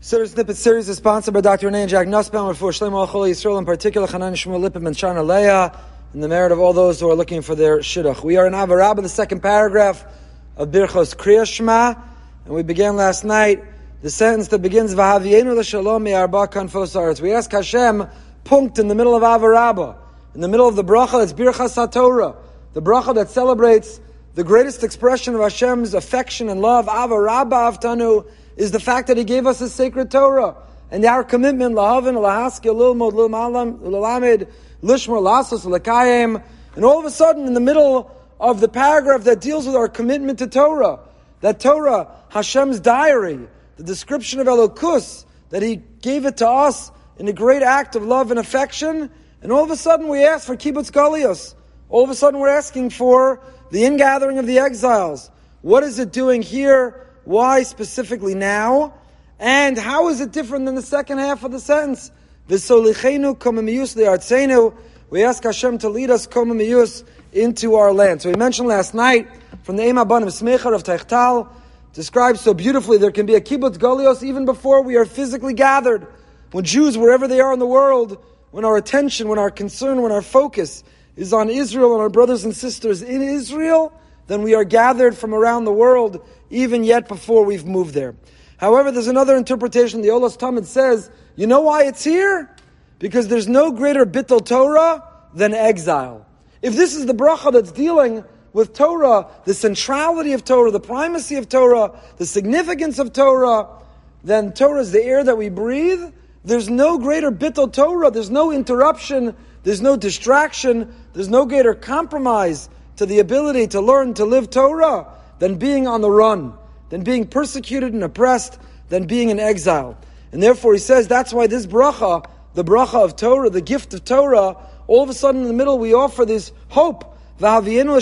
Siddur Snippet series is sponsored by Dr. Renee and Jack Nussbaum for Shlomo Achol Yisrael, in particular Hanan Shmuel Lippim and Shana Leah, in the merit of all those who are looking for their shidduch. We are in Avarabba, the second paragraph of Birchos Kriya Shema, and we began last night the sentence that begins V'havienu l'shalom me'arba kanfos haaretz. We ask Hashem, punkt in the middle of Avarabba, in the middle of the bracha that's Birchas HaTorah, the bracha that celebrates the greatest expression of Hashem's affection and love, Avarabba Avtanu, is the fact that He gave us His sacred Torah. And our commitment, Lahavin, Lahaskil, Lilmod, Lilmalam, Lilamed, Lishmor, Lasos, Lekayim. And all of a sudden, in the middle of the paragraph that deals with our commitment to Torah, that Torah, Hashem's diary, the description of Elokus, that He gave it to us in a great act of love and affection, and all of a sudden we ask for Kibbutz Galios. All of a sudden we're asking for the ingathering of the exiles. What is it doing here? Why specifically now? And how is it different than the second half of the sentence? V'solichenu komamiyus li'artzenu. We ask Hashem to lead us komamiyus into our land. So we mentioned last night from the Eim Abanim Smecher of Teichtal, describes so beautifully there can be a kibbutz galios even before we are physically gathered. When Jews, wherever they are in the world, when our attention, when our concern, when our focus is on Israel and our brothers and sisters in Israel, then we are gathered from around the world, even yet before we've moved there. However, there's another interpretation. The Olas Tamid says, you know why it's here? Because there's no greater bittul Torah than exile. If this is the bracha that's dealing with Torah, the centrality of Torah, the primacy of Torah, the significance of Torah, then Torah is the air that we breathe. There's no greater bittul Torah. There's no interruption. There's no distraction. There's no greater compromise to the ability to learn to live Torah than being on the run, than being persecuted and oppressed, than being in exile. And therefore he says that's why this bracha, the bracha of Torah, the gift of Torah, all of a sudden in the middle we offer this hope. Gather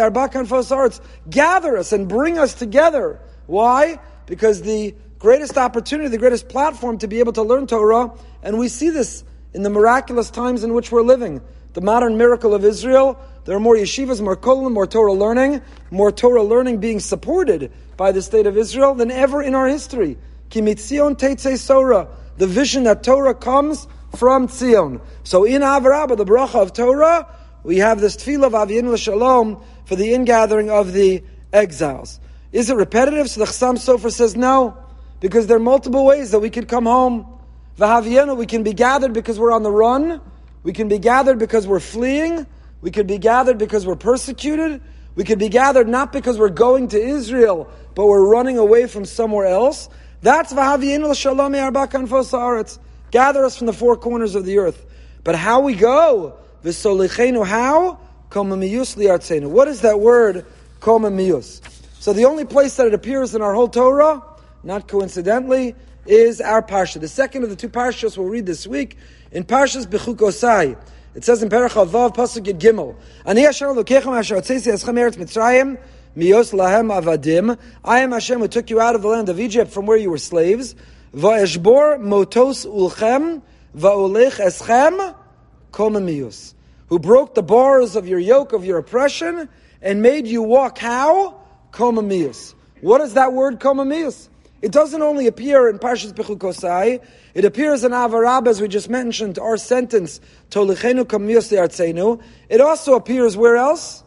us and bring us together. Why? Because the greatest opportunity, the greatest platform to be able to learn Torah, and we see this in the miraculous times in which we're living. The modern miracle of Israel, there are more yeshivas, more kolim, more Torah learning being supported by the state of Israel than ever in our history. Ki mitzion teitzei Torah, the vision that Torah comes from Tzion. So in Avarabba, the bracha of Torah, we have this tefillah of Avienu l'Shalom for the ingathering of the exiles. Is it repetitive? So the Chassam Sofer says no, because there are multiple ways that we could come home. V'havienu, we can be gathered because we're on the run. We can be gathered because we're fleeing. We could be gathered because we're persecuted. We could be gathered not because we're going to Israel, but we're running away from somewhere else. That's V'havienu l'Shalom me'arba kanfos haaretz. Gather us from the four corners of the earth. But how we go? V'solichenu, how? Komamiyus li'artzenu. What is that word, komamiyus? So the only place that it appears in our whole Torah, not coincidentally, is our parsha. The second of the two parshas we'll read this week, in Parshas Bechukosai. It says in Perach Vav Pasuk Yud Gimel, Ani Hashem Elokechem asher hotzeichi eschem eretz Mitzrayim miyos lahem avadim. I am Hashem who took you out of the land of Egypt from where you were slaves. Va'eshbor motos ulchem va'olech eschem komamiyus. Who broke the bars of your yoke, of your oppression, and made you walk how? Komamiyus. What is that word komamiyus? It doesn't only appear in Parshas Bechukosai, it appears in Avarabba, as we just mentioned, our sentence, Tolichenu komamiyus li'artzenu. It also appears where else?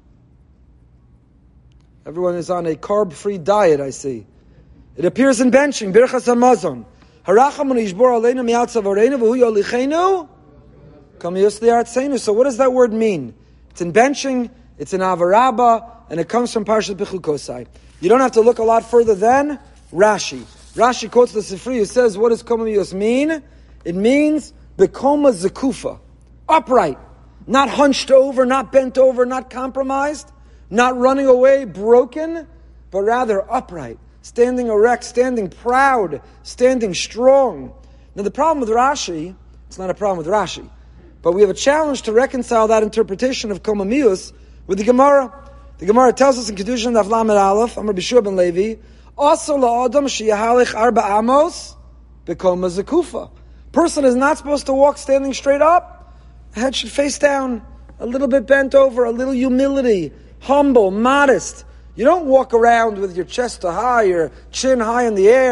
Everyone is on a carb-free diet, I see. It appears in benching, Birchas HaMazon. Harachamun yishbor aleinu mi'atzav oreinu v'hu yolichenu komamiyus li'artzenu. So what does that word mean? It's in benching, it's in Avarabba, and it comes from Parshas Bechukosai. You don't have to look a lot further than Rashi. Rashi quotes the Sifri, who says, what does komamiyus mean? It means bekoma zekufa, upright, not hunched over, not bent over, not compromised, not running away, broken, but rather upright, standing erect, standing proud, standing strong. Now the problem with Rashi, it's not a problem with Rashi, but we have a challenge to reconcile that interpretation of komamiyus with the Gemara. The Gemara tells us in Kedushin Daf Lamed Aleph, Amar Bishua ben Levi, also la'adam sheyahalich arba amos bekoma zekufa. Person is not supposed to walk standing straight up. The head should face down, a little bit bent over, a little humility, humble, modest. You don't walk around with your chest high, your chin high in the air,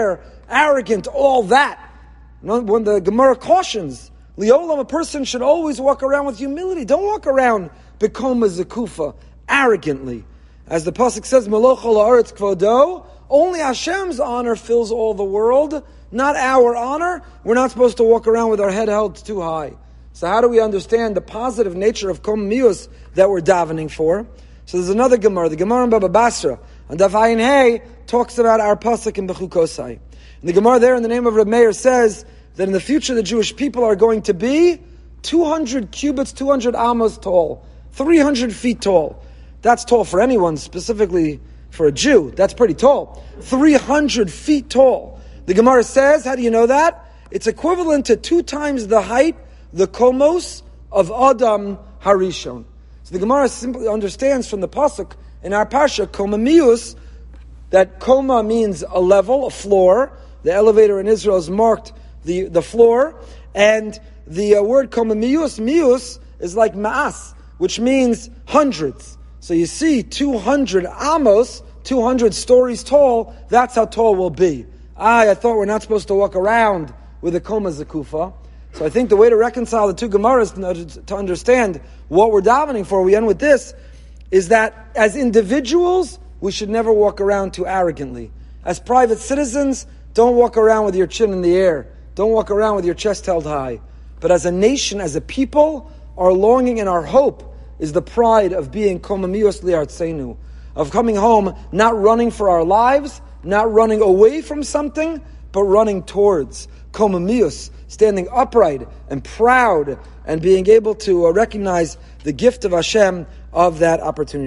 arrogant, all that. When the Gemara cautions, Liolam, a person should always walk around with humility. Don't walk around Bekoma Zekufa, arrogantly. As the Pasuk says, Meloch ha'aretz kvodo, only Hashem's honor fills all the world, not our honor. We're not supposed to walk around with our head held too high. So how do we understand the positive nature of Kom Mius that we're davening for? So there's another Gemara, the Gemara in Baba Basra, and Daf Ayin Hey talks about our Pasuk in Bechukosai. And the Gemara there in the name of Reb Meir says that in the future the Jewish people are going to be 200 cubits, 200 amos tall, 300 feet tall. That's tall for anyone, specifically for a Jew. That's pretty tall. 300 feet tall. The Gemara says, how do you know that? It's equivalent to 2 times the height, the komos of Adam Harishon. So the Gemara simply understands from the pasuk in our parsha, Koma Mius, that Koma means a level, a floor. The elevator in Israel is marked the floor. And the word Koma Mius, Mius, is like Ma'as, which means hundreds. So you see 200 amos, 200 stories tall, that's how tall we'll be. I thought we're not supposed to walk around with a Koma Zekufa. So I think the way to reconcile the two Gemaras to understand what we're davening for, we end with this, is that as individuals, we should never walk around too arrogantly. As private citizens, don't walk around with your chin in the air. Don't walk around with your chest held high. But as a nation, as a people, our longing and our hope is the pride of being Koma Mius Li'artzenu, of coming home, not running for our lives, not running away from something, but running towards Koma Mius, standing upright and proud and being able to recognize the gift of Hashem of that opportunity.